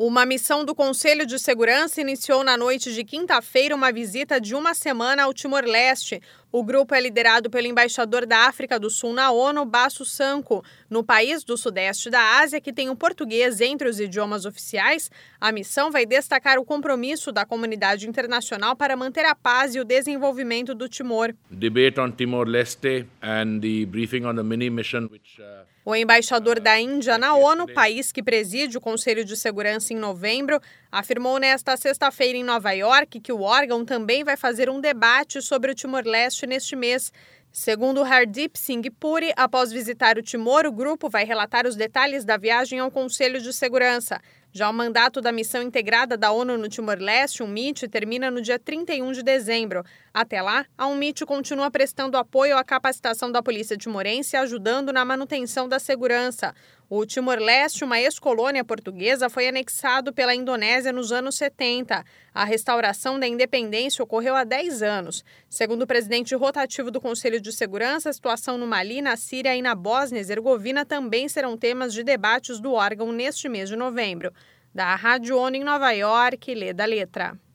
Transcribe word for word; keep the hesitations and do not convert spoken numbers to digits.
Uma missão do Conselho de Segurança iniciou na noite de quinta-feira uma visita de uma semana ao Timor-Leste. O grupo é liderado pelo embaixador da África do Sul na ONU, Basu Sanko. No país do Sudeste da Ásia, que tem o português entre os idiomas oficiais, a missão vai destacar o compromisso da comunidade internacional para manter a paz e o desenvolvimento do Timor. Debate on Timor-Leste and the briefing on the mini mission which uh... O embaixador da Índia na ONU, país que preside o Conselho de Segurança em novembro, afirmou nesta sexta-feira em Nova York que o órgão também vai fazer um debate sobre o Timor-Leste neste mês. Segundo Hardeep Singh Puri, após visitar o Timor, o grupo vai relatar os detalhes da viagem ao Conselho de Segurança. Já o mandato da Missão Integrada da ONU no Timor-Leste, UNMIT, termina no dia trinta e um de dezembro. Até lá, a UNMIT continua prestando apoio à capacitação da polícia timorense e ajudando na manutenção da segurança. O Timor-Leste, uma ex-colônia portuguesa, foi anexado pela Indonésia nos anos setenta. A restauração da independência ocorreu há dez anos. Segundo o presidente rotativo do Conselho de Segurança, a situação no Mali, na Síria e na Bósnia e Herzegovina também serão temas de debates do órgão neste mês de novembro. Da Rádio ONU em Nova York, Leda Letra.